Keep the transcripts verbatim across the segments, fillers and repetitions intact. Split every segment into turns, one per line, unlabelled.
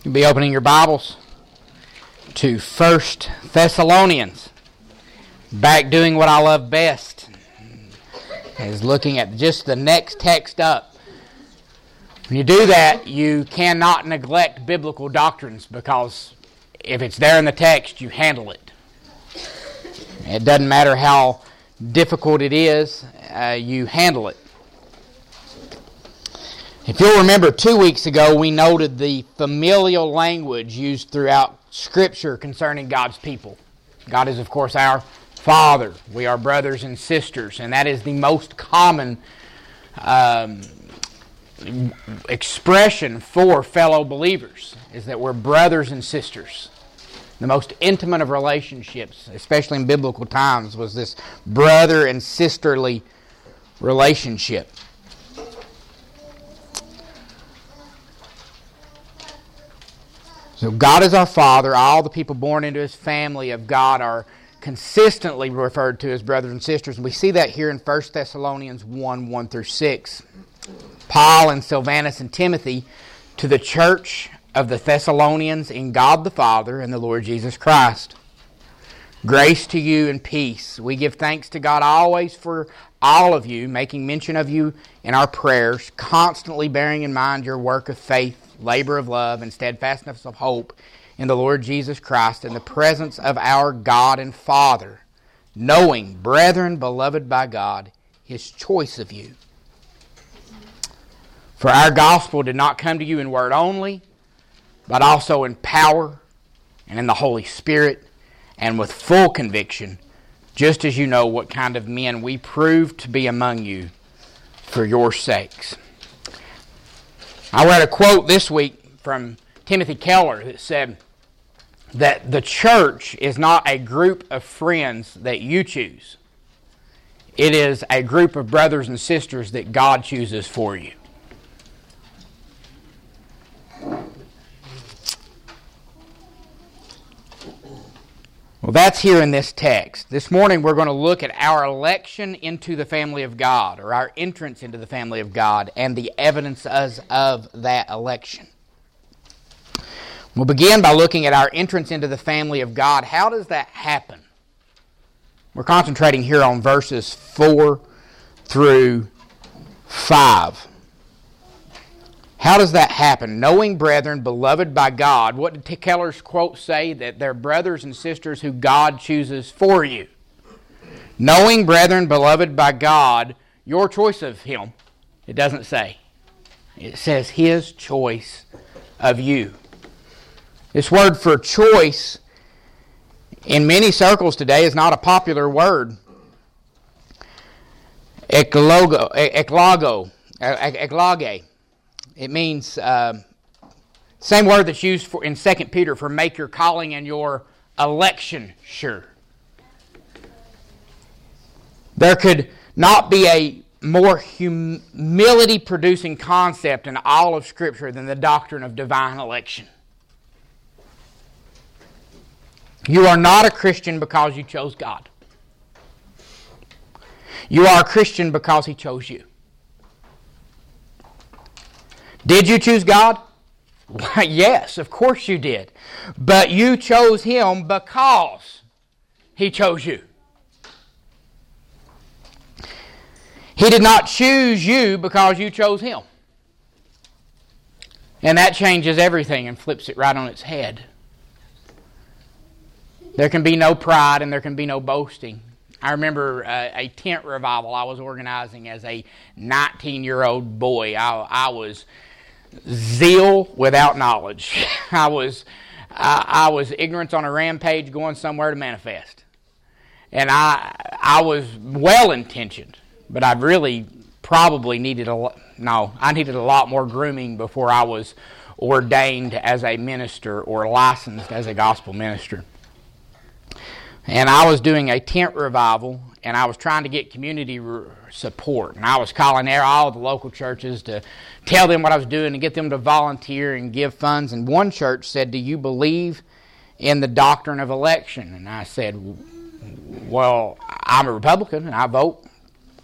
You'll be opening your Bibles to First Thessalonians. Back doing what I love best is looking at just the next text up. When you do that, you cannot neglect biblical doctrines because if it's there in the text, you handle it. It doesn't matter how difficult it is, uh, you handle it. If you'll remember, two weeks ago we noted the familial language used throughout Scripture concerning God's people. God is, of course, our Father. We are brothers and sisters, and that is the most common um, expression for fellow believers, is that we're brothers and sisters. The most intimate of relationships, especially in biblical times, was this brother and sisterly relationship. So God is our Father. All the people born into His family of God are consistently referred to as brothers and sisters. And we see that here in First Thessalonians one, one through six. Paul and Silvanus and Timothy to the church of the Thessalonians in God the Father and the Lord Jesus Christ. Grace to you and peace. We give thanks to God always for all of you, making mention of you in our prayers, constantly bearing in mind your work of faith, labor of love, and steadfastness of hope in the Lord Jesus Christ in the presence of our God and Father, knowing, brethren, beloved by God, His choice of you. For our gospel did not come to you in word only, but also in power and in the Holy Spirit and with full conviction, just as you know what kind of men we proved to be among you for your sakes. I read a quote this week from Timothy Keller that said that the church is not a group of friends that you choose. It is a group of brothers and sisters that God chooses for you. Well, that's here in this text. This morning we're going to look at our election into the family of God, or our entrance into the family of God, and the evidence of that election. We'll begin by looking at our entrance into the family of God. How does that happen? We're concentrating here on verses four through five. How does that happen? Knowing, brethren, beloved by God. What did Keller's quote say? That they're brothers and sisters who God chooses for you. Knowing, brethren, beloved by God, your choice of Him. It doesn't say. It says His choice of you. This word for choice in many circles today is not a popular word. Eklogo, eklogo, eklage. It means, uh, same word that's used for in Second Peter for make your calling and your election sure. There could not be a more humility-producing concept in all of Scripture than the doctrine of divine election. You are not a Christian because you chose God. You are a Christian because He chose you. Did you choose God? Yes, of course you did. But you chose Him because He chose you. He did not choose you because you chose Him. And that changes everything and flips it right on its head. There can be no pride and there can be no boasting. I remember uh, a tent revival I was organizing as a nineteen-year-old boy. I, I was zeal without knowledge. I was I, I was ignorance on a rampage going somewhere to manifest. And I I was well-intentioned, but I really probably needed a lot, no, I needed a lot more grooming before I was ordained as a minister or licensed as a gospel minister. And I was doing a tent revival, and I was trying to get community re- support. And I was calling there all the local churches to tell them what I was doing and get them to volunteer and give funds. And one church said, "Do you believe in the doctrine of election?" And I said, "Well, I'm a Republican, and I vote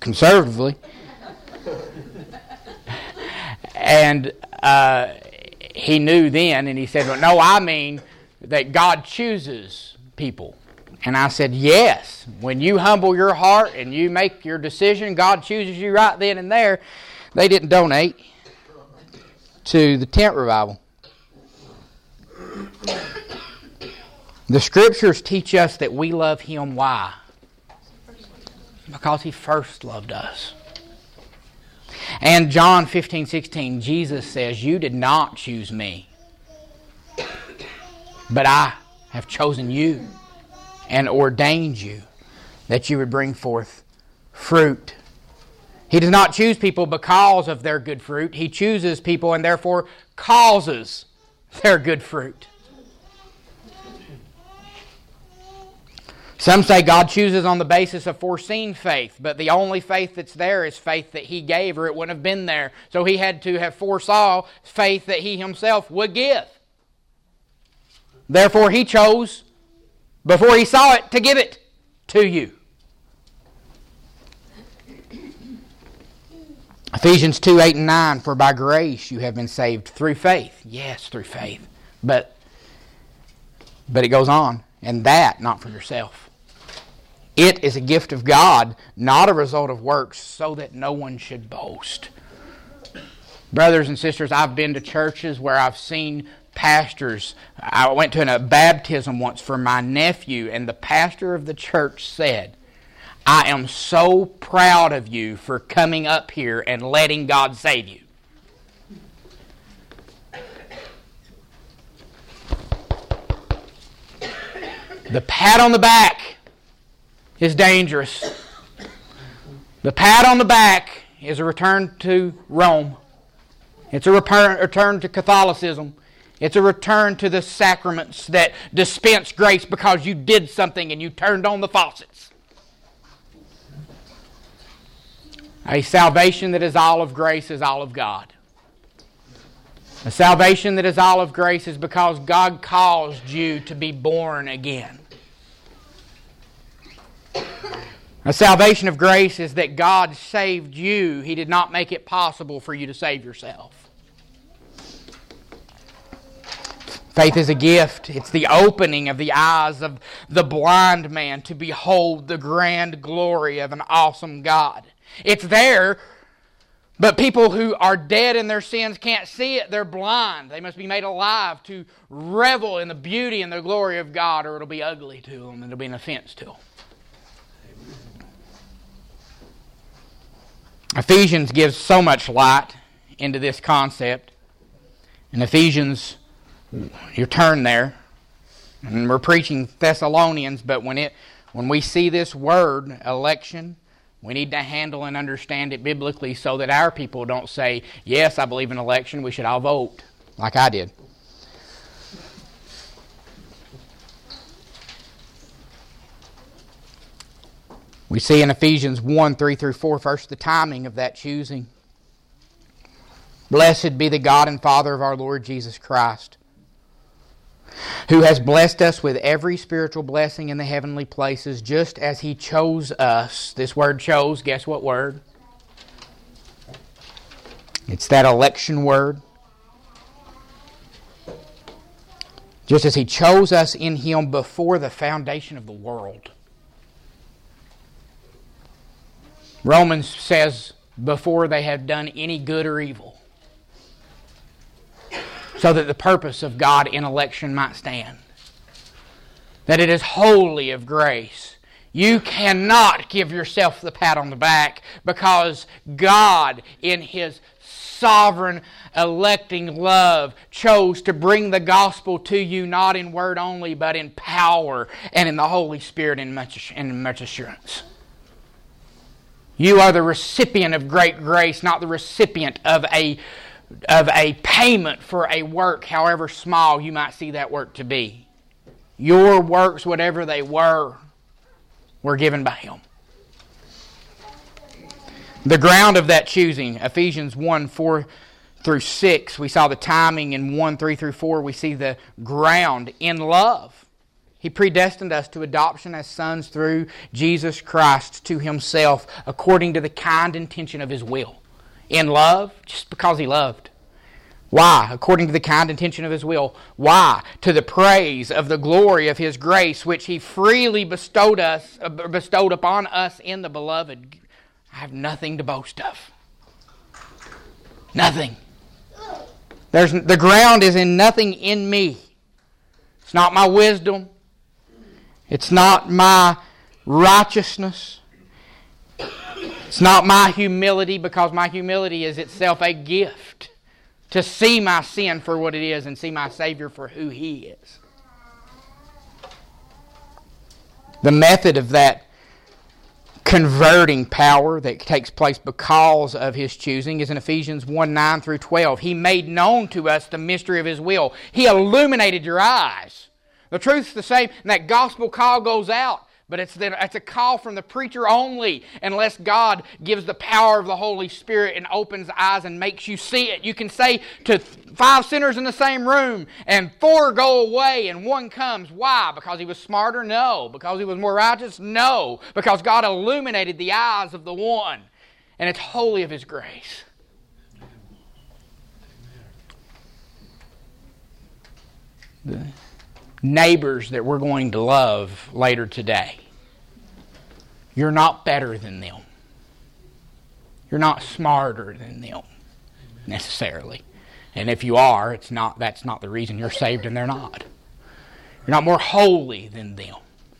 conservatively." and uh, he knew then, and he said, well, no, I mean that God chooses people. And I said, yes. When you humble your heart and you make your decision, God chooses you right then and there. They didn't donate to the tent revival. The Scriptures teach us that we love Him. Why? Because He first loved us. And John fifteen sixteen, Jesus says, you did not choose me, but I have chosen you and ordained you that you would bring forth fruit. He does not choose people because of their good fruit. He chooses people and therefore causes their good fruit. Some say God chooses on the basis of foreseen faith, but the only faith that's there is faith that He gave, or it wouldn't have been there. So He had to have foresaw faith that He Himself would give. Therefore He chose, before He saw it, to give it to you. Ephesians two, eight and nine, for by grace you have been saved through faith. Yes, through faith. But, but it goes on, and that not for yourself. It is a gift of God, not a result of works, so that no one should boast. Brothers and sisters, I've been to churches where I've seen pastors. I went to a baptism once for my nephew, and the pastor of the church said, I am so proud of you for coming up here and letting God save you. The pat on the back is dangerous. The pat on the back is a return to Rome. It's a return, return to Catholicism. It's a return to the sacraments that dispense grace because you did something and you turned on the faucets. A salvation that is all of grace is all of God. A salvation that is all of grace is because God caused you to be born again. A salvation of grace is that God saved you. He did not make it possible for you to save yourself. Faith is a gift. It's the opening of the eyes of the blind man to behold the grand glory of an awesome God. It's there, but people who are dead in their sins can't see it. They're blind. They must be made alive to revel in the beauty and the glory of God, or it'll be ugly to them and it'll be an offense to them. Ephesians gives so much light into this concept. In Ephesians, you turn there, and we're preaching Thessalonians, but when it when we see this word, election, we need to handle and understand it biblically so that our people don't say, yes, I believe in election, we should all vote, like I did. We see in Ephesians one, three through four, first the timing of that choosing. Blessed be the God and Father of our Lord Jesus Christ, who has blessed us with every spiritual blessing in the heavenly places, just as He chose us. This word chose, guess what word? It's that election word. Just as He chose us in Him before the foundation of the world. Romans says, before they have done any good or evil, so that the purpose of God in election might stand. That it is wholly of grace. You cannot give yourself the pat on the back because God, in His sovereign electing love, chose to bring the gospel to you not in word only, but in power and in the Holy Spirit and much, and much assurance. You are the recipient of great grace, not the recipient of a of a payment for a work, however small you might see that work to be. Your works, whatever they were, were given by Him. The ground of that choosing, Ephesians one, four through six, we saw the timing. In one, three through four, we see the ground in love. He predestined us to adoption as sons through Jesus Christ to Himself, according to the kind intention of His will. In love, just because He loved. Why? According to the kind intention of His will. Why? To the praise of the glory of His grace, which He freely bestowed us, uh, bestowed upon us in the Beloved. I have nothing to boast of. Nothing. There's, the ground is in nothing in me. It's not my wisdom. It's not my righteousness. It's not my humility, because my humility is itself a gift. To see my sin for what it is and see my Savior for who He is. The method of that converting power that takes place because of His choosing is in Ephesians one, nine through twelve. He made known to us the mystery of His will. He illuminated your eyes. The truth's the same, and that gospel call goes out. But it's, the, it's a call from the preacher only, unless God gives the power of the Holy Spirit and opens eyes and makes you see it. You can say to five sinners in the same room, and four go away and one comes. Why? Because he was smarter? No. Because he was more righteous? No. Because God illuminated the eyes of the one, and it's wholly of His grace. The neighbors that we're going to love later today, you're not better than them. You're not smarter than them, necessarily. And if you are, it's not. That's not the reason you're saved and they're not. You're not more holy than them.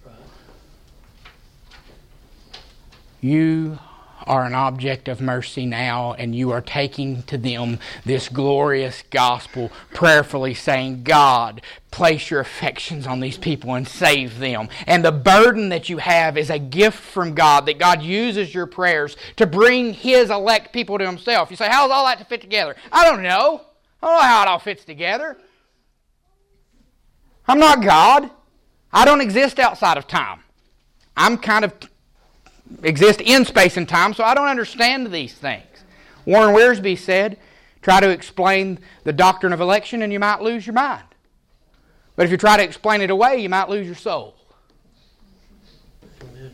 You are an object of mercy now, and you are taking to them this glorious gospel, prayerfully saying, God, place your affections on these people and save them. And the burden that you have is a gift from God, that God uses your prayers to bring His elect people to Himself. You say, how's all that to fit together? I don't know. I don't know how it all fits together. I'm not God. I don't exist outside of time. I'm kind of exist in space and time, so I don't understand these things. Warren Wiersbe said, try to explain the doctrine of election and you might lose your mind. But if you try to explain it away, you might lose your soul. Amen.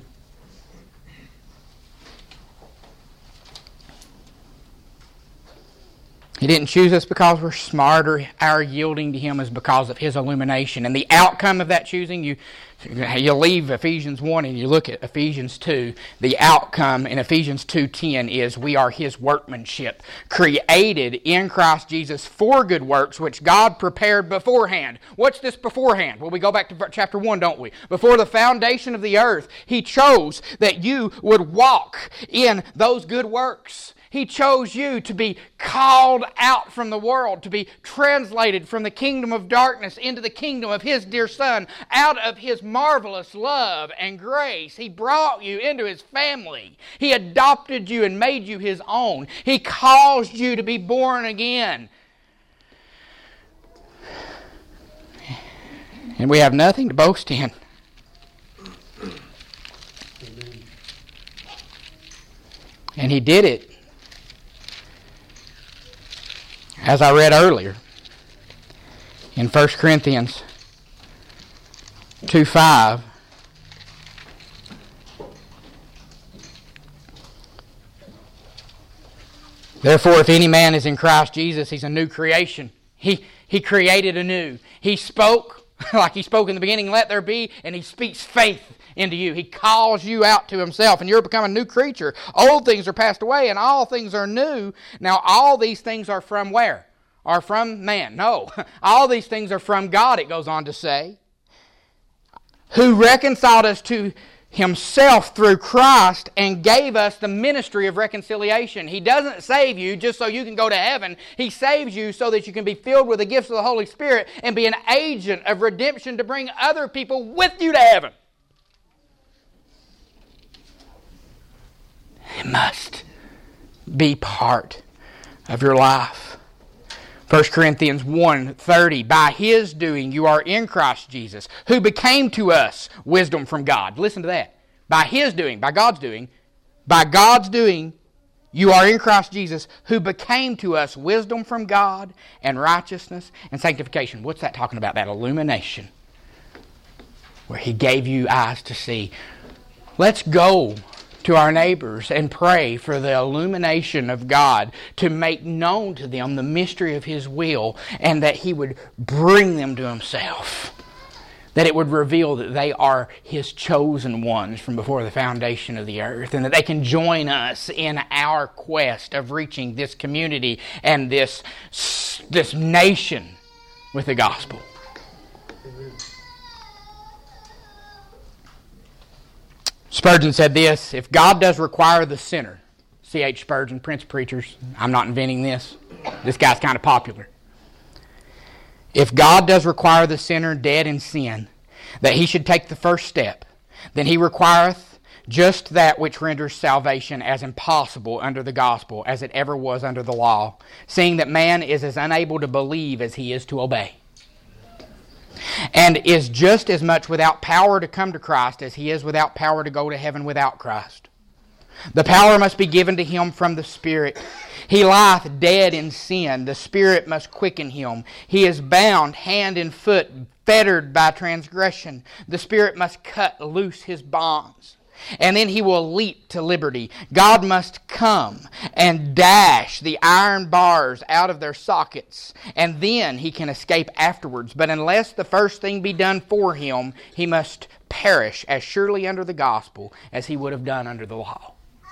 He didn't choose us because we're smarter. Our yielding to Him is because of His illumination. And the outcome of that choosing, you you leave Ephesians one and you look at Ephesians two. The outcome in Ephesians two ten is we are His workmanship, created in Christ Jesus for good works, which God prepared beforehand. What's this beforehand? Well, we go back to chapter one, don't we? Before the foundation of the earth, He chose that you would walk in those good works. He chose you to be called out from the world, to be translated from the kingdom of darkness into the kingdom of His dear Son. Out of His marvelous love and grace, He brought you into His family. He adopted you and made you His own. He caused you to be born again. And we have nothing to boast in. And He did it, as I read earlier, in First Corinthians two five. Therefore, if any man is in Christ Jesus, he's a new creation. He, he created anew. He spoke, like He spoke in the beginning, let there be, and He speaks faith into you. He calls you out to Himself, and you're becoming a new creature. Old things are passed away, and all things are new. Now, all these things are from where? Are from man? No. All these things are from God, it goes on to say, who reconciled us to Himself through Christ and gave us the ministry of reconciliation. He doesn't save you just so you can go to heaven. He saves you so that you can be filled with the gifts of the Holy Spirit and be an agent of redemption to bring other people with you to heaven. It must be part of your life. First Corinthians one thirty, by His doing you are in Christ Jesus, who became to us wisdom from God. Listen to that. By His doing, by God's doing, by God's doing, you are in Christ Jesus, who became to us wisdom from God and righteousness and sanctification. What's that talking about? That illumination, where He gave you eyes to see. Let's go to our neighbors and pray for the illumination of God to make known to them the mystery of His will, and that He would bring them to Himself. That it would reveal that they are His chosen ones from before the foundation of the earth, and that they can join us in our quest of reaching this community and this, this nation with the gospel. Spurgeon said this: if God does require the sinner, C H Spurgeon, Prince of Preachers, I'm not inventing this, this guy's kind of popular. If God does require the sinner dead in sin, that he should take the first step, then He requireth just that which renders salvation as impossible under the gospel as it ever was under the law, seeing that man is as unable to believe as he is to obey, and is just as much without power to come to Christ as he is without power to go to heaven without Christ. The power must be given to him from the Spirit. He lieth dead in sin. The Spirit must quicken him. He is bound hand and foot, fettered by transgression. The Spirit must cut loose his bonds, and then he will leap to liberty. God must come and dash the iron bars out of their sockets, and then he can escape afterwards. But unless the first thing be done for him, he must perish as surely under the gospel as he would have done under the law.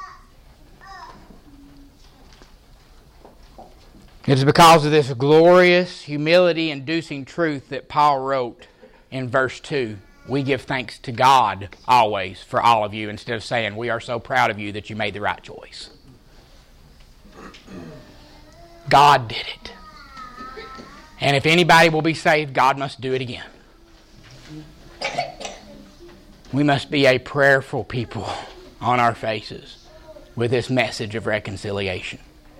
It is because of this glorious, humility-inducing truth that Paul wrote in verse two, we give thanks to God always for all of you, instead of saying we are so proud of you that you made the right choice. God did it. And if anybody will be saved, God must do it again. We must be a prayerful people on our faces with this message of reconciliation.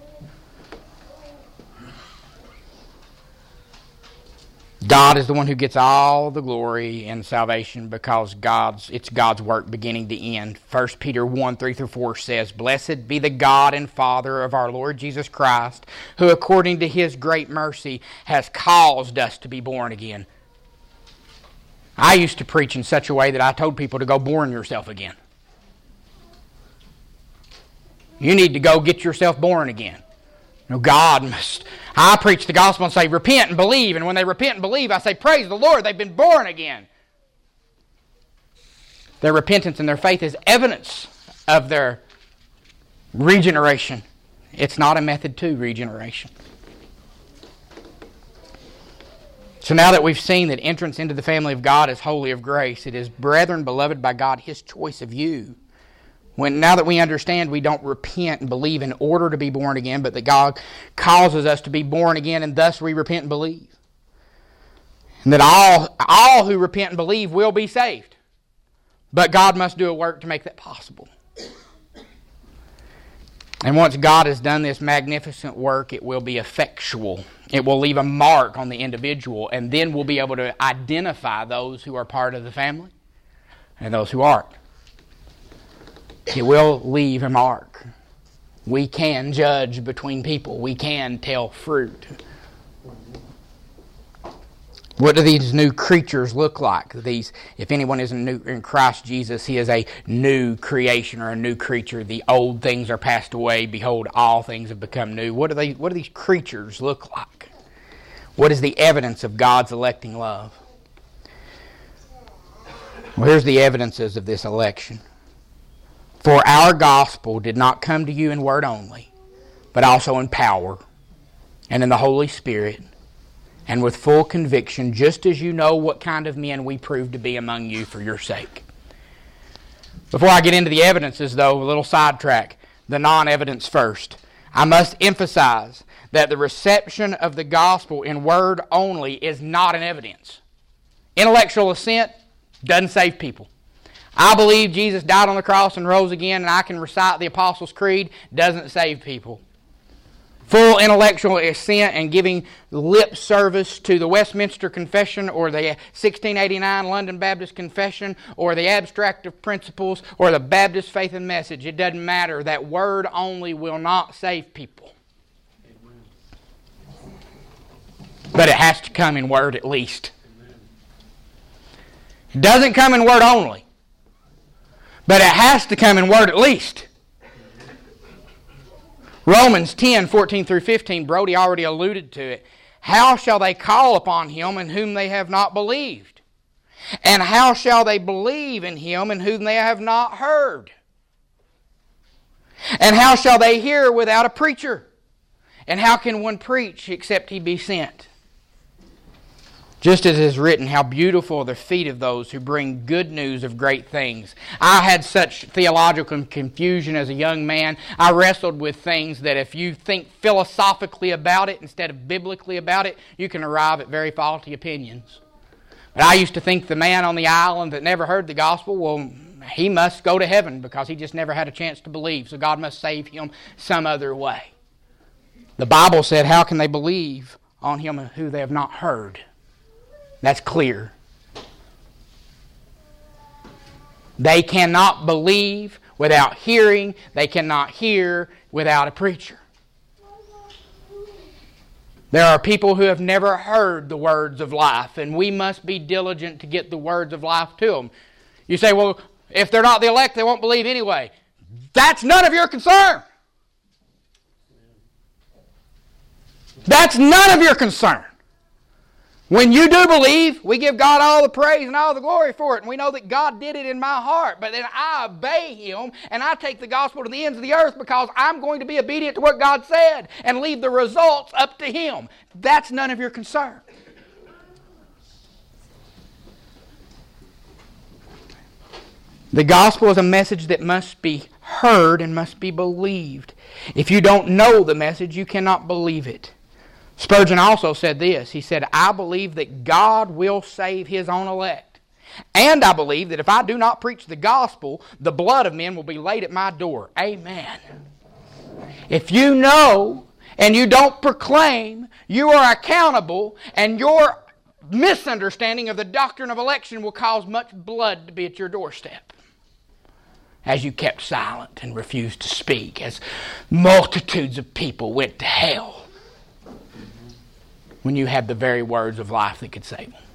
God is the one who gets all the glory in salvation because God's it's God's work beginning to end. First Peter one, three through four says, blessed be the God and Father of our Lord Jesus Christ, who according to His great mercy has caused us to be born again. I used to preach in such a way that I told people to go born yourself again. You need to go get yourself born again. No, God must. I preach the gospel and say, repent and believe. And when they repent and believe, I say, praise the Lord, they've been born again. Their repentance and their faith is evidence of their regeneration. It's not a method to regeneration. So now that we've seen that entrance into the family of God is wholly of grace, it is, brethren, beloved by God, His choice of you. When, now that we understand we don't repent and believe in order to be born again, but that God causes us to be born again, and thus we repent and believe. And that all, all who repent and believe will be saved. But God must do a work to make that possible. And once God has done this magnificent work, it will be effectual. It will leave a mark on the individual, and then we'll be able to identify those who are part of the family and those who aren't. It will leave a mark. We can judge between people. We can tell fruit. What do these new creatures look like? These, if anyone is new in Christ Jesus, he is a new creation or a new creature. The old things are passed away. Behold, all things have become new. What do they? What do these creatures look like? What is the evidence of God's electing love? Well, here's the evidences of this election. For our gospel did not come to you in word only, but also in power, and in the Holy Spirit, and with full conviction, just as you know what kind of men we proved to be among you for your sake. Before I get into the evidences, though, a little sidetrack, the non-evidence first. I must emphasize that the reception of the gospel in word only is not an evidence. Intellectual assent doesn't save people. I believe Jesus died on the cross and rose again, and I can recite the Apostles' Creed, doesn't save people. Full intellectual assent and giving lip service to the Westminster Confession or the sixteen eighty-nine London Baptist Confession or the Abstract of Principles or the Baptist Faith and Message, it doesn't matter. That word only will not save people. But it has to come in word at least. It doesn't come in word only. But it has to come in word at least. Romans ten, fourteen through fifteen, Brody already alluded to it. How shall they call upon him in whom they have not believed? And how shall they believe in him in whom they have not heard? And how shall they hear without a preacher? And how can one preach except he be sent? Just as it is written, how beautiful are the feet of those who bring good news of great things. I had such theological confusion as a young man. I wrestled with things that if you think philosophically about it instead of biblically about it, you can arrive at very faulty opinions. But I used to think the man on the island that never heard the gospel, well, he must go to heaven because he just never had a chance to believe, so God must save him some other way. The Bible said, how can they believe on him who they have not heard? That's clear. They cannot believe without hearing. They cannot hear without a preacher. There are people who have never heard the words of life, and we must be diligent to get the words of life to them. You say, well, if they're not the elect, they won't believe anyway. That's none of your concern. That's none of your concern. When you do believe, we give God all the praise and all the glory for it. And we know that God did it in my heart. But then I obey Him and I take the gospel to the ends of the earth because I'm going to be obedient to what God said and leave the results up to Him. That's none of your concern. The gospel is a message that must be heard and must be believed. If you don't know the message, you cannot believe it. Spurgeon also said this. He said, I believe that God will save His own elect. And I believe that if I do not preach the gospel, the blood of men will be laid at my door. Amen. If you know and you don't proclaim, you are accountable, and your misunderstanding of the doctrine of election will cause much blood to be at your doorstep. As you kept silent and refused to speak, as multitudes of people went to hell when you had the very words of life that could save them.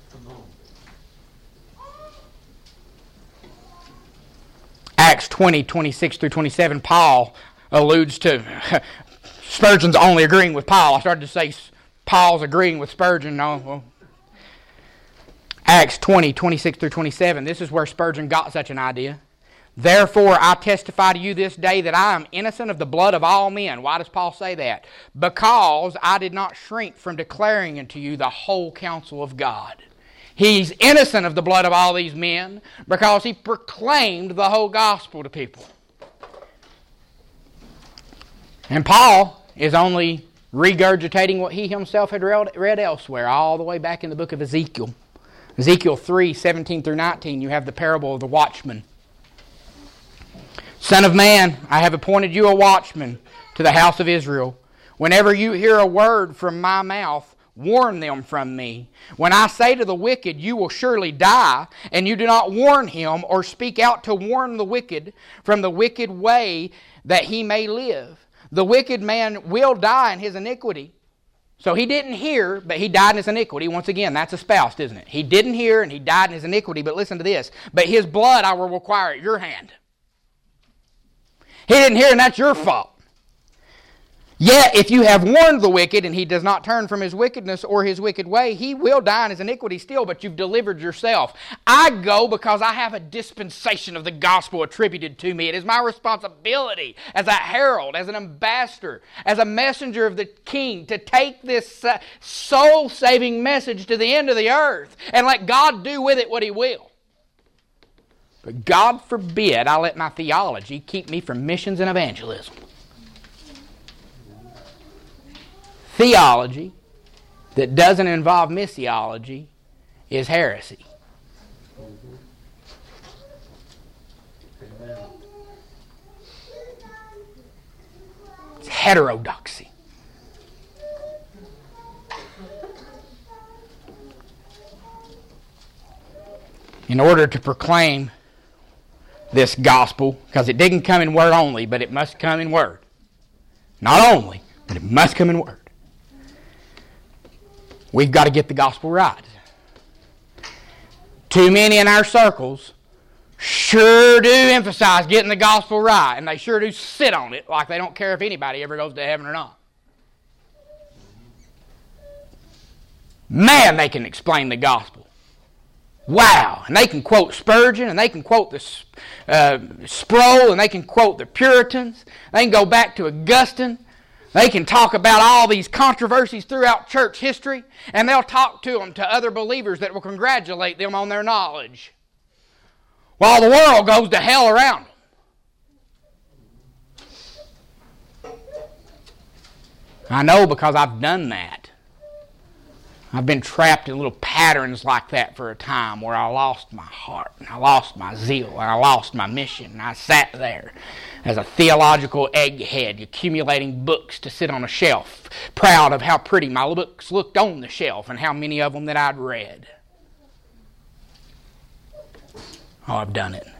Acts twenty, twenty-six through twenty-seven, Paul alludes to, Spurgeon's only agreeing with Paul. I started to say Paul's agreeing with Spurgeon. No, well, Acts twenty, twenty-six through twenty-seven, this is where Spurgeon got such an idea. Therefore, I testify to you this day that I am innocent of the blood of all men. Why does Paul say that? Because I did not shrink from declaring unto you the whole counsel of God. He's innocent of the blood of all these men because he proclaimed the whole gospel to people. And Paul is only regurgitating what he himself had read elsewhere, all the way back in the book of Ezekiel. Ezekiel three, seventeen through nineteen, you have the parable of the watchman. Son of man, I have appointed you a watchman to the house of Israel. Whenever you hear a word from my mouth, warn them from me. When I say to the wicked, you will surely die, and you do not warn him or speak out to warn the wicked from the wicked way that he may live. The wicked man will die in his iniquity. So he didn't hear, but he died in his iniquity. Once again, that's espoused, isn't it? He didn't hear and he died in his iniquity, but listen to this. But his blood I will require at your hand. He didn't hear, and that's your fault. Yet, if you have warned the wicked, and he does not turn from his wickedness or his wicked way, he will die in his iniquity still, but you've delivered yourself. I go because I have a dispensation of the gospel attributed to me. It is my responsibility as a herald, as an ambassador, as a messenger of the King to take this soul-saving message to the end of the earth and let God do with it what He will. But God forbid I let my theology keep me from missions and evangelism. Theology that doesn't involve missiology is heresy. It's heterodoxy. In order to proclaim this gospel, because it didn't come in word only, but it must come in word. Not only, but it must come in word. We've got to get the gospel right. Too many in our circles sure do emphasize getting the gospel right, and they sure do sit on it like they don't care if anybody ever goes to heaven or not. Man, they can explain the gospel. Wow. And they can quote Spurgeon, and they can quote the uh, Sproul, and they can quote the Puritans. They can go back to Augustine. They can talk about all these controversies throughout church history, and they'll talk to them to other believers that will congratulate them on their knowledge, while the world goes to hell around them. I know, because I've done that. I've been trapped in little patterns like that for a time, where I lost my heart, and I lost my zeal, and I lost my mission, and I sat there as a theological egghead, accumulating books to sit on a shelf, proud of how pretty my books looked on the shelf and how many of them that I'd read. Oh, I've done it.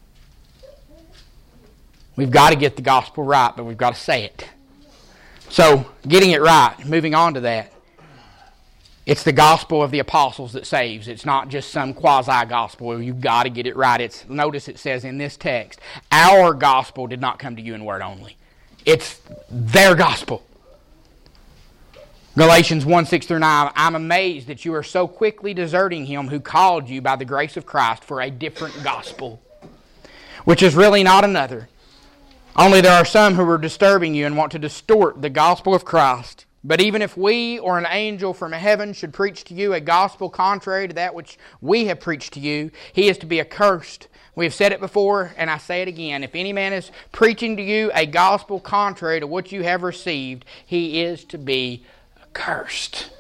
We've got to get the gospel right, but we've got to say it. So, getting it right, moving on to that, it's the gospel of the apostles that saves. It's not just some quasi-gospel. You've got to get it right. It's, notice it says in this text, our gospel did not come to you in word only. It's their gospel. Galatians one, six through nine, I'm amazed that you are so quickly deserting him who called you by the grace of Christ for a different gospel, which is really not another. Only there are some who are disturbing you and want to distort the gospel of Christ. But even if we or an angel from heaven should preach to you a gospel contrary to that which we have preached to you, he is to be accursed. We have said it before, and I say it again. If any man is preaching to you a gospel contrary to what you have received, he is to be accursed.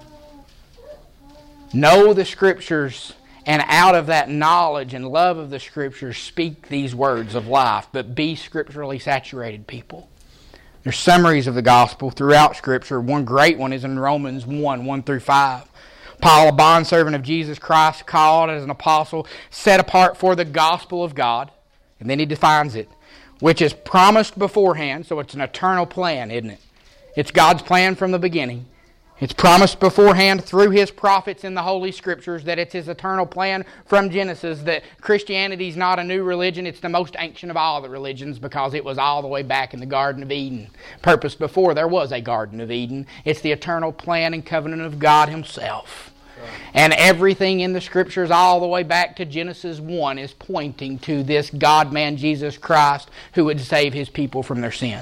Know the Scriptures, and out of that knowledge and love of the Scriptures, speak these words of life, but be scripturally saturated people. There's summaries of the gospel throughout Scripture. One great one is in Romans one, one through five. Paul, a bondservant of Jesus Christ, called as an apostle, set apart for the gospel of God. And then he defines it, which is promised beforehand, so it's an eternal plan, isn't it? It's God's plan from the beginning. It's promised beforehand through His prophets in the Holy Scriptures that it's His eternal plan from Genesis, that Christianity is not a new religion. It's the most ancient of all the religions because it was all the way back in the Garden of Eden. Purpose before there was a Garden of Eden. It's the eternal plan and covenant of God Himself. And everything in the Scriptures all the way back to Genesis one is pointing to this God-man Jesus Christ who would save His people from their sins.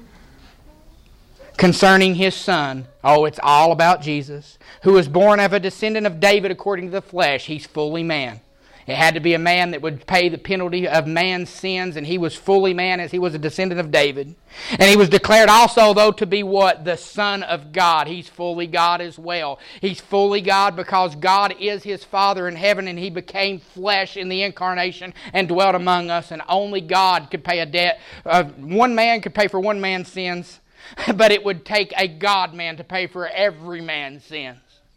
Concerning His Son, oh, it's all about Jesus, who was born of a descendant of David according to the flesh. He's fully man. It had to be a man that would pay the penalty of man's sins, and He was fully man as He was a descendant of David. And He was declared also, though, to be what? The Son of God. He's fully God as well. He's fully God because God is His Father in heaven, and He became flesh in the incarnation and dwelt among us, and only God could pay a debt. Uh, one man could pay for one man's sins, but it would take a God-man to pay for every man's sins.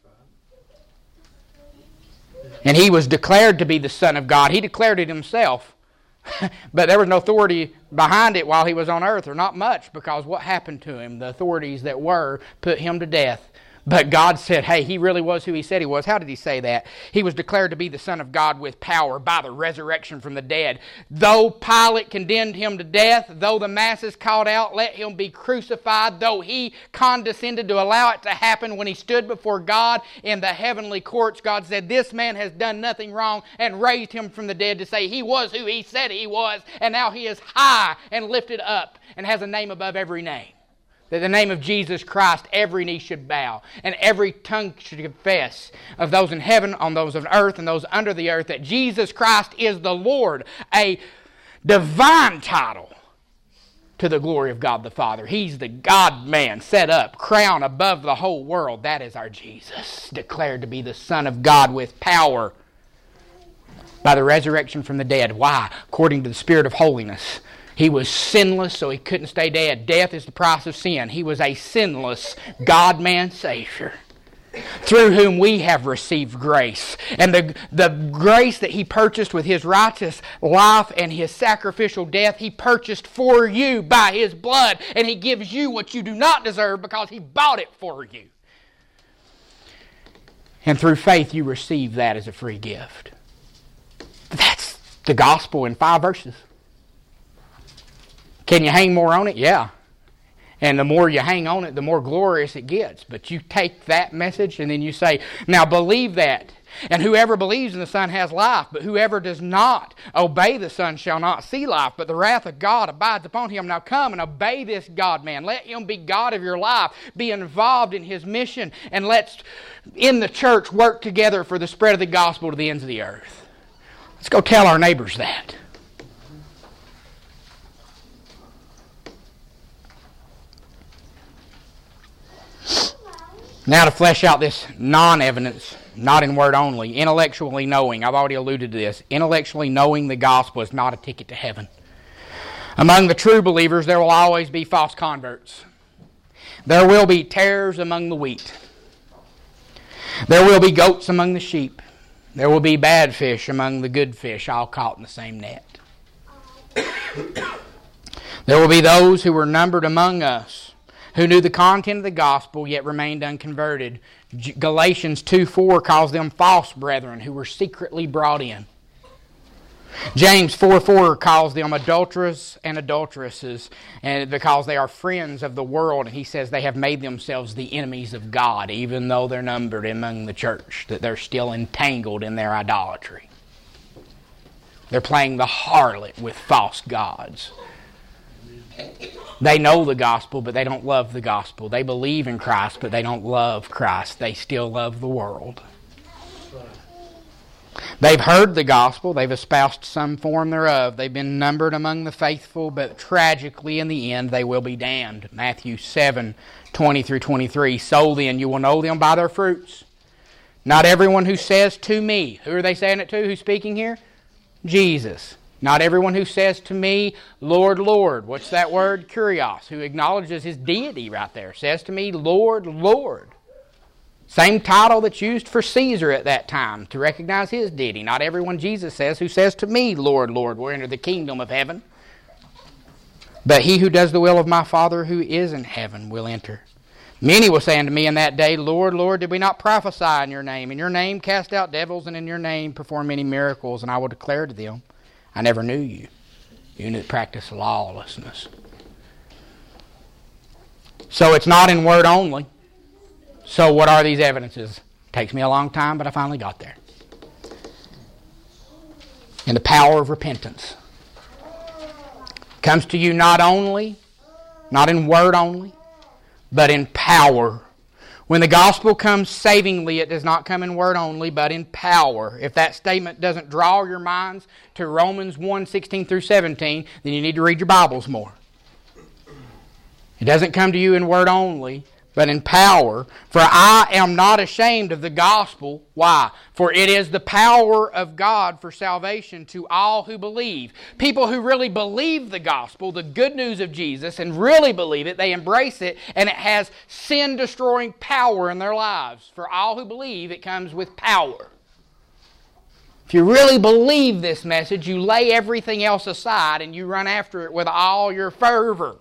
And He was declared to be the Son of God. He declared it Himself. But there was no authority behind it while He was on earth, or not much, because what happened to Him? The authorities that were put Him to death. But God said, hey, He really was who He said He was. How did He say that? He was declared to be the Son of God with power by the resurrection from the dead. Though Pilate condemned Him to death, though the masses called out, let Him be crucified, though He condescended to allow it to happen when He stood before God in the heavenly courts, God said, this man has done nothing wrong, and raised Him from the dead to say He was who He said He was, and now He is high and lifted up and has a name above every name. That the name of Jesus Christ, every knee should bow, and every tongue should confess, of those in heaven, on those on earth, and those under the earth, that Jesus Christ is the Lord, a divine title to the glory of God the Father. He's the God-man, set up, crown above the whole world. That is our Jesus, declared to be the Son of God with power by the resurrection from the dead. Why? According to the Spirit of holiness. He was sinless, so He couldn't stay dead. Death is the price of sin. He was a sinless God-man Savior, through whom we have received grace. And the, the grace that He purchased with His righteous life and His sacrificial death, He purchased for you by His blood. And He gives you what you do not deserve because He bought it for you. And through faith you receive that as a free gift. That's the gospel in five verses. Can you hang more on it? Yeah. And the more you hang on it, the more glorious it gets. But you take that message and then you say, now believe that. And whoever believes in the Son has life, but whoever does not obey the Son shall not see life, but the wrath of God abides upon him. Now come and obey this God-man. Let him be God of your life. Be involved in his mission. And let's, in the church, work together for the spread of the gospel to the ends of the earth. Let's go tell our neighbors that. Now to flesh out this non-evidence, not in word only, intellectually knowing. I've already alluded to this. Intellectually knowing the gospel is not a ticket to heaven. Among the true believers, there will always be false converts. There will be tares among the wheat. There will be goats among the sheep. There will be bad fish among the good fish, all caught in the same net. There will be those who were numbered among us, who knew the content of the gospel, yet remained unconverted. Galatians two four calls them false brethren who were secretly brought in. James four four calls them adulterers and adulteresses, and because they are friends of the world, and he says they have made themselves the enemies of God, even though they're numbered among the church, that they're still entangled in their idolatry. They're playing the harlot with false gods. They know the gospel, but they don't love the gospel. They believe in Christ, but they don't love Christ. They still love the world. They've heard the gospel. They've espoused some form thereof. They've been numbered among the faithful, but tragically in the end they will be damned. Matthew seven twenty through twenty-three. So then you will know them by their fruits. Not everyone who says to me. Who are they saying it to? Who's speaking here? Jesus. Not everyone who says to me, Lord, Lord. What's that word? Kurios, who acknowledges his deity right there. Says to me, Lord, Lord. Same title that's used for Caesar at that time to recognize his deity. Not everyone, Jesus says, who says to me, Lord, Lord, will enter the kingdom of heaven. But he who does the will of my Father who is in heaven will enter. Many will say unto me in that day, Lord, Lord, did we not prophesy in your name? In your name cast out devils, and in your name perform many miracles. And I will declare to them, I never knew you, you that practice lawlessness. So it's not in word only. So what are these evidences? Takes me a long time, but I finally got there. In the power of repentance. Comes to you not only, not in word only, but in power. When the gospel comes savingly, it does not come in word only, but in power. If that statement doesn't draw your minds to Romans one sixteen through seventeen, then you need to read your Bibles more. It doesn't come to you in word only, but in power. For I am not ashamed of the gospel. Why? For it is the power of God for salvation to all who believe. People who really believe the gospel, the good news of Jesus, and really believe it, they embrace it, and it has sin-destroying power in their lives. For all who believe, it comes with power. If you really believe this message, you lay everything else aside and you run after it with all your fervor.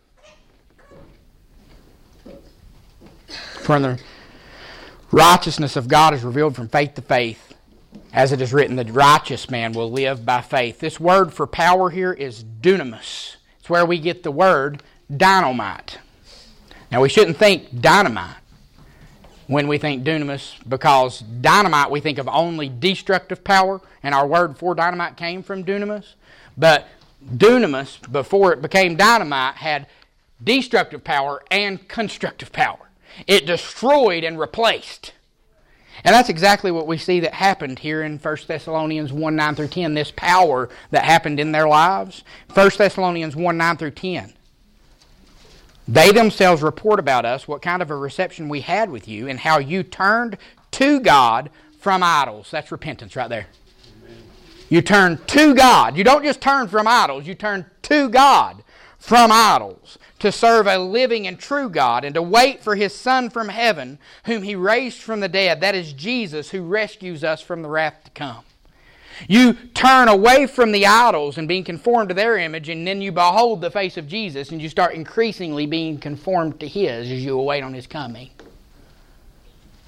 For the righteousness of God is revealed from faith to faith. As it is written, the righteous man will live by faith. This word for power here is dunamis. It's where we get the word dynamite. Now we shouldn't think dynamite when we think dunamis, because dynamite we think of only destructive power, and our word for dynamite came from dunamis. But dunamis, before it became dynamite, had destructive power and constructive power. It destroyed and replaced. And that's exactly what we see that happened here in First Thessalonians one, nine through ten. This power that happened in their lives. First Thessalonians one, nine through ten. They themselves report about us what kind of a reception we had with you and how you turned to God from idols. That's repentance right there. Amen. You turn to God. You don't just turn from idols. You turn to God from idols, to serve a living and true God, and to wait for His Son from heaven, whom He raised from the dead. That is Jesus, who rescues us from the wrath to come. You turn away from the idols and being conformed to their image, and then you behold the face of Jesus, and you start increasingly being conformed to His as you await on His coming.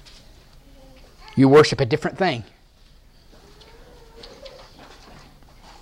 You worship a different thing.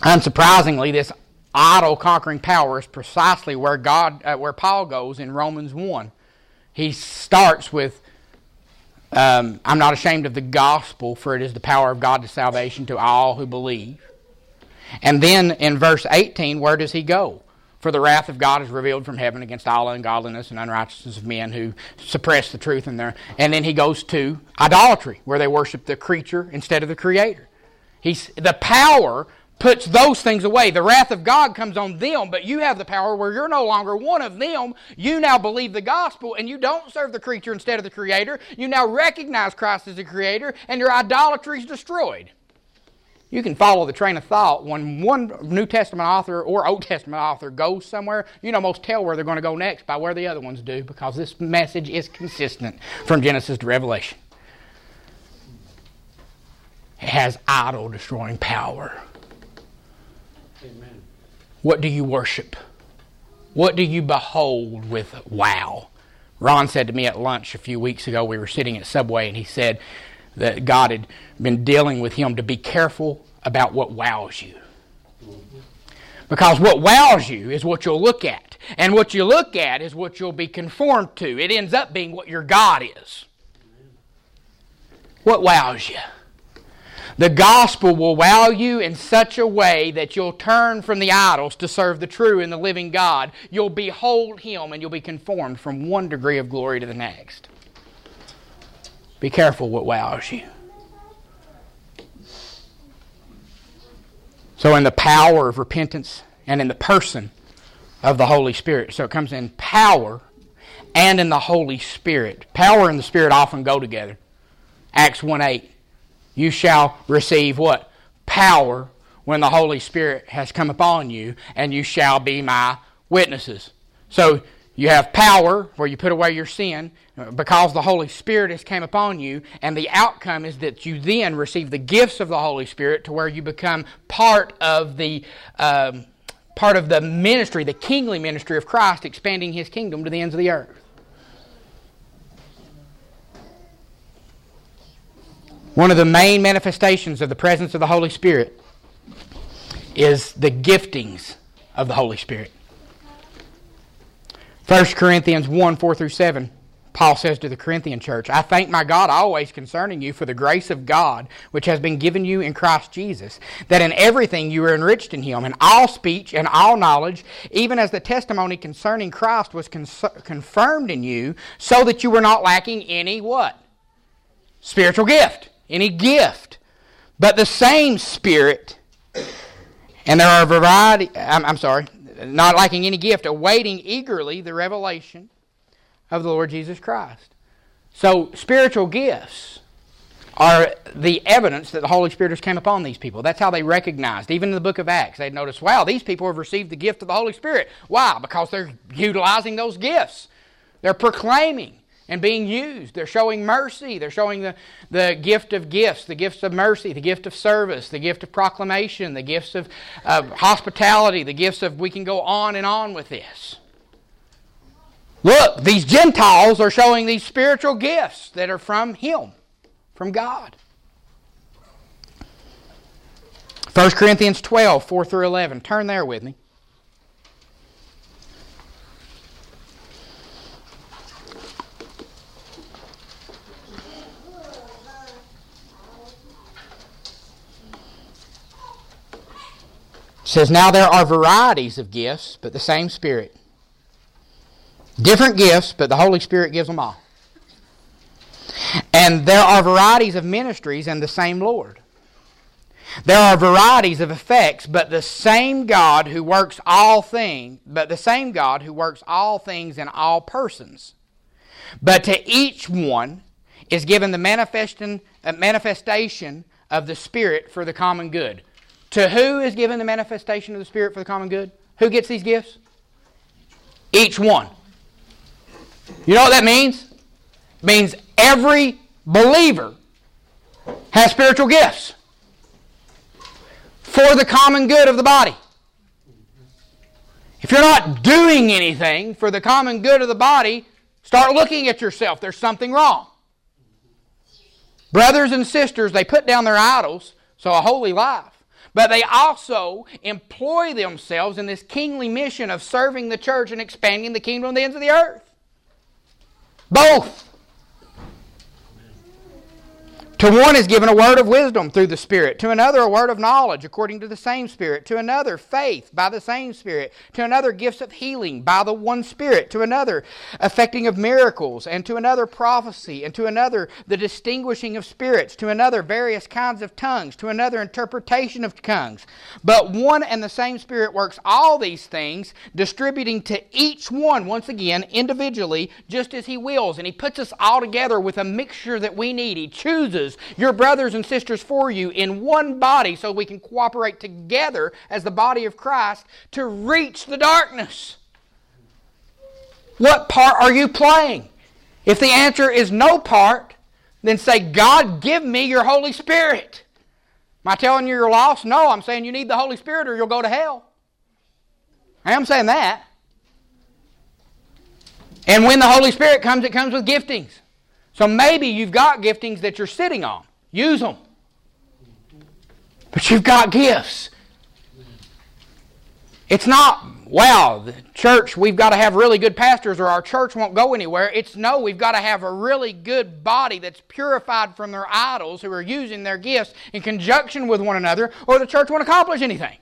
Unsurprisingly, this idol conquering power is precisely where God, uh, where Paul goes in Romans one. He starts with, um, I'm not ashamed of the gospel, for it is the power of God to salvation to all who believe. And then in verse eighteen, where does he go? For the wrath of God is revealed from heaven against all ungodliness and unrighteousness of men who suppress the truth in their... And then he goes to idolatry, where they worship the creature instead of the Creator. He's, the power puts those things away. The wrath of God comes on them, but you have the power where you're no longer one of them. You now believe the gospel, and you don't serve the creature instead of the Creator. You now recognize Christ as the Creator, and your idolatry is destroyed. You can follow the train of thought. When one New Testament author or Old Testament author goes somewhere, you can almost tell where they're going to go next by where the other ones do, because this message is consistent from Genesis to Revelation. It has idol-destroying power. Amen. What do you worship? What do you behold with wow? Ron said to me at lunch a few weeks ago, we were sitting at Subway, and he said that God had been dealing with him to be careful about what wows you. Because what wows you is what you'll look at. And what you look at is what you'll be conformed to. It ends up being what your God is. What wows you? The gospel will wow you in such a way that you'll turn from the idols to serve the true and the living God. You'll behold Him and you'll be conformed from one degree of glory to the next. Be careful what wows you. So in the power of repentance and in the person of the Holy Spirit. So it comes in power and in the Holy Spirit. Power and the Spirit often go together. Acts one eight. You shall receive what? Power when the Holy Spirit has come upon you, and you shall be my witnesses. So you have power where you put away your sin because the Holy Spirit has come upon you, and the outcome is that you then receive the gifts of the Holy Spirit to where you become part of the um, part of the ministry, the kingly ministry of Christ, expanding His kingdom to the ends of the earth. One of the main manifestations of the presence of the Holy Spirit is the giftings of the Holy Spirit. First Corinthians one, four through seven, Paul says to the Corinthian church, I thank my God always concerning you for the grace of God which has been given you in Christ Jesus, that in everything you are enriched in Him, in all speech and all knowledge, even as the testimony concerning Christ was cons- confirmed in you, so that you were not lacking any what? Spiritual gift. Any gift. But the same Spirit, and there are a variety, I'm, I'm sorry, not lacking any gift, awaiting eagerly the revelation of the Lord Jesus Christ. So spiritual gifts are the evidence that the Holy Spirit has come upon these people. That's how they recognized. Even in the book of Acts, they'd notice, wow, these people have received the gift of the Holy Spirit. Why? Because they're utilizing those gifts. They're proclaiming and being used. They're showing mercy. They're showing the, the gift of gifts, the gifts of mercy, the gift of service, the gift of proclamation, the gifts of uh, hospitality, the gifts of, we can go on and on with this. Look, these Gentiles are showing these spiritual gifts that are from Him, from God. First Corinthians twelve, four through eleven. Turn there with me. It says, now there are varieties of gifts, but the same Spirit. Different gifts, but the Holy Spirit gives them all. And there are varieties of ministries and the same Lord. There are varieties of effects, but the same God who works all things, but the same God who works all things in all persons. But to each one is given the manifestation, uh, manifestation of the Spirit for the common good. To who is given the manifestation of the Spirit for the common good? Who gets these gifts? Each one. You know what that means? It means every believer has spiritual gifts for the common good of the body. If you're not doing anything for the common good of the body, start looking at yourself. There's something wrong. Brothers and sisters, they put down their idols, so a holy life. but they also employ themselves in this kingly mission of serving the church and expanding the kingdom to the ends of the earth. Both. To one is given a word of wisdom through the Spirit, to another a word of knowledge according to the same Spirit, to another faith by the same Spirit, to another gifts of healing by the one Spirit, to another effecting of miracles, and to another prophecy, and to another the distinguishing of spirits, to another various kinds of tongues, to another interpretation of tongues. But one and the same Spirit works all these things, distributing to each one, once again, individually, just as He wills. And He puts us all together with a mixture that we need. He chooses your brothers and sisters for you in one body so we can cooperate together as the body of Christ to reach the darkness. What part are you playing? If the answer is no part, then say, God, give me your Holy Spirit. Am I telling you you're lost? No, I'm saying you need the Holy Spirit or you'll go to hell. I am saying that. And when the Holy Spirit comes, it comes with giftings. So maybe you've got giftings that you're sitting on. Use them. But you've got gifts. It's not, wow, the church, we've got to have really good pastors or our church won't go anywhere. It's no, we've got to have a really good body that's purified from their idols who are using their gifts in conjunction with one another, or the church won't accomplish anything.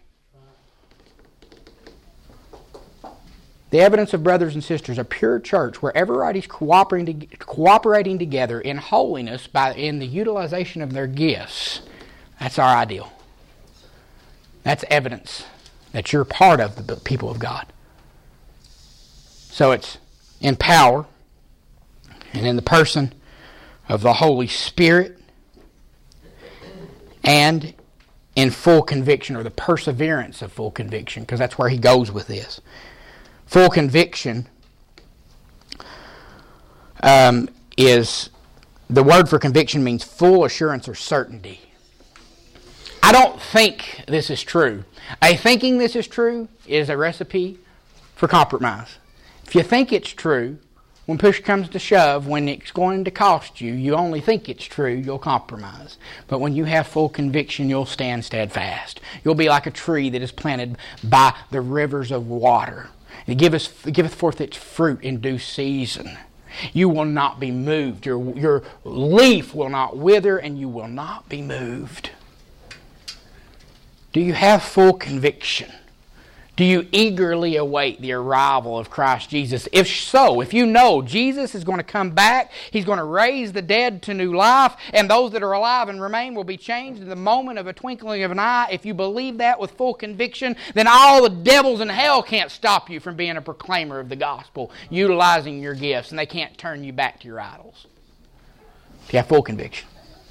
The evidence of brothers and sisters, a pure church where everybody's cooperating, cooperating together in holiness by in the utilization of their gifts. That's our ideal. That's evidence that you're part of the people of God. So it's in power and in the person of the Holy Spirit and in full conviction, or the perseverance of full conviction, because that's where he goes with this. Full conviction um, is, the word for conviction means full assurance or certainty. I don't think this is true. A thinking this is true is a recipe for compromise. If you think it's true, when push comes to shove, when it's going to cost you, you only think it's true, you'll compromise. But when you have full conviction, you'll stand steadfast. You'll be like a tree that is planted by the rivers of water. It giveth, giveth forth its fruit in due season. You will not be moved. Your, your leaf will not wither, and you will not be moved. Do you have full conviction? Do you eagerly await the arrival of Christ Jesus? If so, if you know Jesus is going to come back, He's going to raise the dead to new life, and those that are alive and remain will be changed in the moment of a twinkling of an eye, if you believe that with full conviction, then all the devils in hell can't stop you from being a proclaimer of the gospel, utilizing your gifts, and they can't turn you back to your idols. If you have full conviction.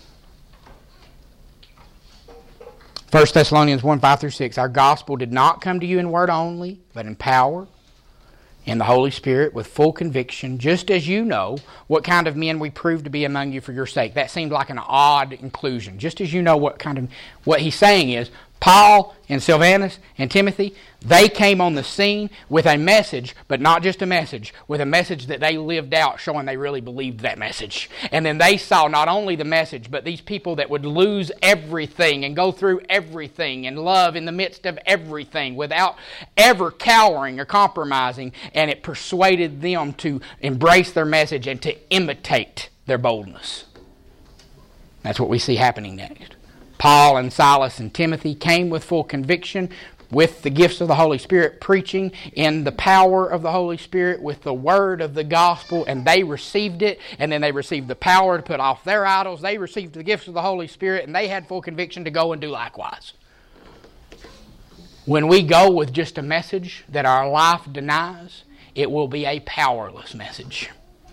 First Thessalonians one, five through six, our gospel did not come to you in word only, but in power, in the Holy Spirit, with full conviction, just as you know what kind of men we proved to be among you for your sake. That seemed like an odd inclusion. Just as you know what kind of, what he's saying is, Paul and Silvanus and Timothy, they came on the scene with a message, but not just a message, with a message that they lived out, showing they really believed that message. And then they saw not only the message, but these people that would lose everything and go through everything and love in the midst of everything without ever cowering or compromising, and it persuaded them to embrace their message and to imitate their boldness. That's what we see happening next. Paul and Silas and Timothy came with full conviction, with the gifts of the Holy Spirit, preaching in the power of the Holy Spirit with the word of the gospel, and they received it, and then they received the power to put off their idols. They received the gifts of the Holy Spirit, and they had full conviction to go and do likewise. When we go with just a message that our life denies, it will be a powerless message.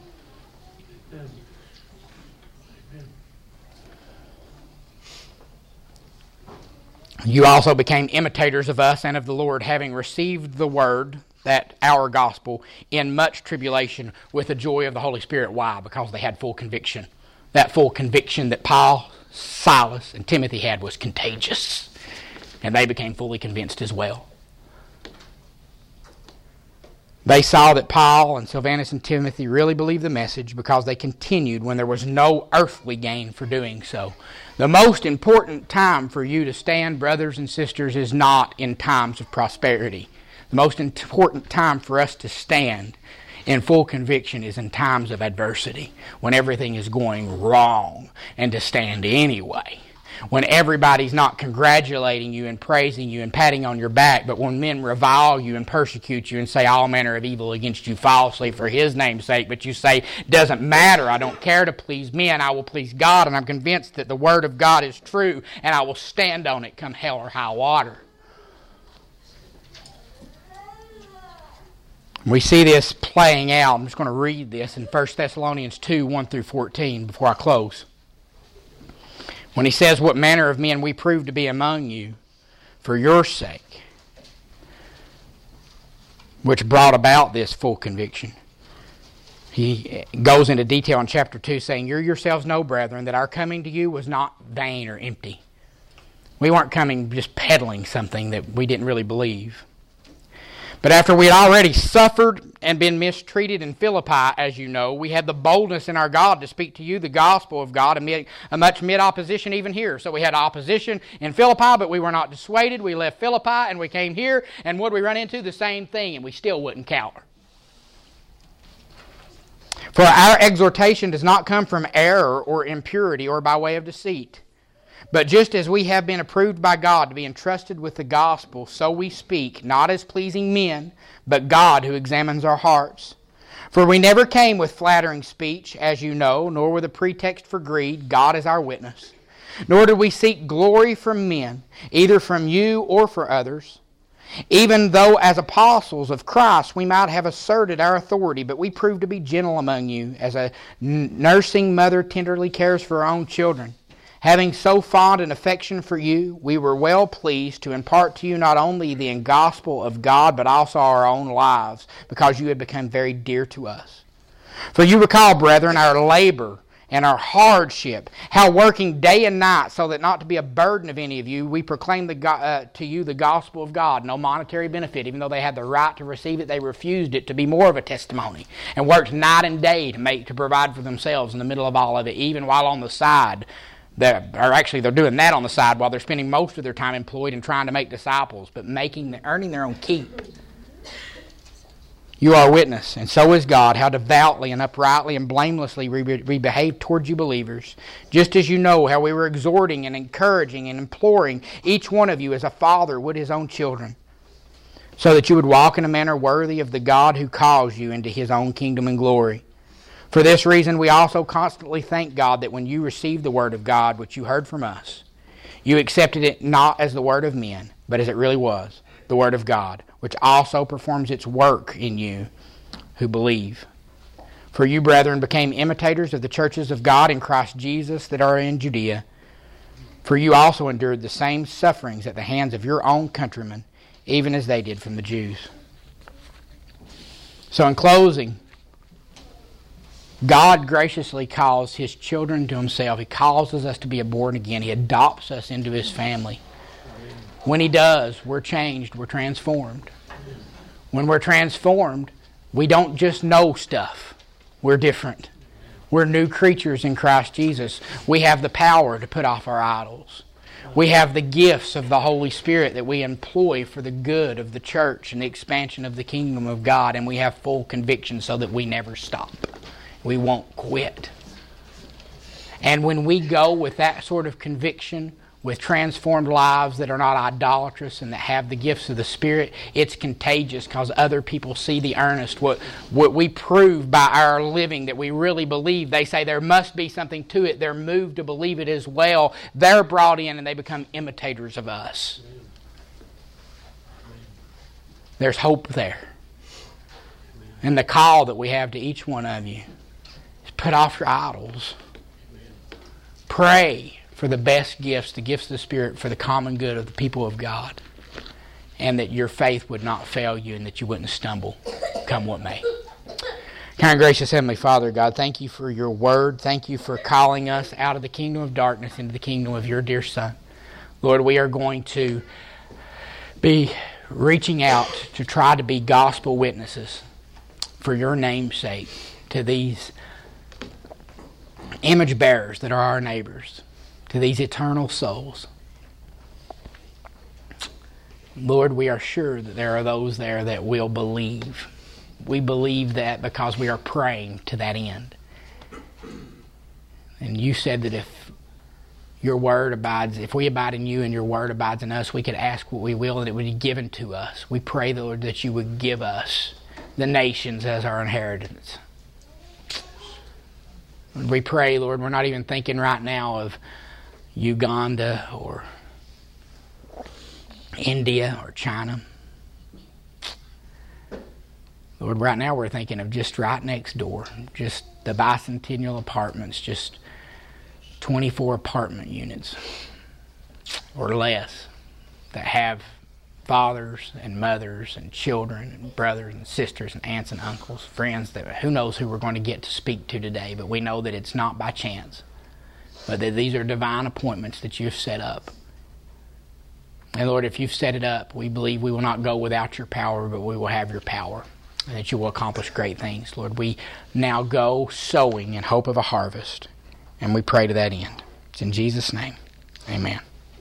You also became imitators of us and of the Lord, having received the word, that our gospel, in much tribulation with the joy of the Holy Spirit. Why? Because they had full conviction. That full conviction that Paul, Silas, and Timothy had was contagious. And they became fully convinced as well. They saw that Paul and Silvanus and Timothy really believed the message because they continued when there was no earthly gain for doing so. The most important time for you to stand, brothers and sisters, is not in times of prosperity. The most important time for us to stand in full conviction is in times of adversity, when everything is going wrong, and to stand anyway. When everybody's not congratulating you and praising you and patting on your back, but when men revile you and persecute you and say all manner of evil against you falsely for His name's sake, but you say, doesn't matter, I don't care to please men, I will please God, and I'm convinced that the Word of God is true, and I will stand on it come hell or high water. We see this playing out. I'm just going to read this in First Thessalonians two, one through fourteen before I close. When he says, what manner of men we prove to be among you for your sake, which brought about this full conviction. He goes into detail in chapter two saying, you yourselves know, brethren, that our coming to you was not vain or empty. We weren't coming just peddling something that we didn't really believe. But after we had already suffered and been mistreated in Philippi, as you know, we had the boldness in our God to speak to you the gospel of God amid a much mid opposition even here. So we had opposition in Philippi, but we were not dissuaded. We left Philippi and we came here, and what did we run into? The same thing, and we still wouldn't cower. For our exhortation does not come from error or impurity or by way of deceit. But just as we have been approved by God to be entrusted with the gospel, so we speak, not as pleasing men, but God who examines our hearts. For we never came with flattering speech, as you know, nor with a pretext for greed. God is our witness. Nor did we seek glory from men, either from you or for others. Even though as apostles of Christ we might have asserted our authority, but we proved to be gentle among you, as a nursing mother tenderly cares for her own children. Having so fond an affection for you, we were well pleased to impart to you not only the gospel of God, but also our own lives, because you had become very dear to us. For you recall, brethren, our labor and our hardship, how working day and night, so that not to be a burden of any of you, we proclaim the, uh, to you the gospel of God, no monetary benefit. Even though they had the right to receive it, they refused it to be more of a testimony, and worked night and day to make to provide for themselves in the middle of all of it, even while on the side. They're, or actually, they're doing that on the side while they're spending most of their time employed in trying to make disciples, but making, earning their own keep. You are a witness, and so is God, how devoutly and uprightly and blamelessly we, we behaved towards you believers, just as you know how we were exhorting and encouraging and imploring each one of you as a father would his own children, so that you would walk in a manner worthy of the God who calls you into His own kingdom and glory. For this reason, we also constantly thank God that when you received the Word of God, which you heard from us, you accepted it not as the word of men, but as it really was, the Word of God, which also performs its work in you who believe. For you, brethren, became imitators of the churches of God in Christ Jesus that are in Judea. For you also endured the same sufferings at the hands of your own countrymen, even as they did from the Jews. So in closing, God graciously calls His children to Himself. He causes us to be born again. He adopts us into His family. When He does, we're changed, we're transformed. When we're transformed, we don't just know stuff. We're different. We're new creatures in Christ Jesus. We have the power to put off our idols. We have the gifts of the Holy Spirit that we employ for the good of the church and the expansion of the kingdom of God, and we have full conviction so that we never stop. We won't quit. And when we go with that sort of conviction, with transformed lives that are not idolatrous and that have the gifts of the Spirit, it's contagious because other people see the earnest, what, what we prove by our living that we really believe. They say there must be something to it. They're moved to believe it as well. They're brought in and they become imitators of us. There's hope there. And the call that we have to each one of you is put off your idols. Pray for the best gifts, the gifts of the Spirit, for the common good of the people of God. And that your faith would not fail you and that you wouldn't stumble, come what may. Kind, gracious Heavenly Father, God, thank you for your word. Thank you for calling us out of the kingdom of darkness into the kingdom of your dear Son. Lord, we are going to be reaching out to try to be gospel witnesses for your name's sake, to these image bearers that are our neighbors, to these eternal souls. Lord, we are sure that there are those there that will believe. We believe that because we are praying to that end. And you said that if your word abides, if we abide in you and your word abides in us, we could ask what we will and it would be given to us. We pray, Lord, that you would give us the nations as our inheritance. We pray, Lord, we're not even thinking right now of Uganda or India or China. Lord, right now we're thinking of just right next door, just the bicentennial apartments, just twenty-four apartment units or less that have fathers and mothers and children and brothers and sisters and aunts and uncles, friends that who knows who we're going to get to speak to today, but we know that it's not by chance, but that these are divine appointments that you've set up. And Lord, if you've set it up, we believe we will not go without your power, but we will have your power, and that you will accomplish great things. Lord, we now go sowing in hope of a harvest, and we pray to that end. It's in Jesus' name. Amen.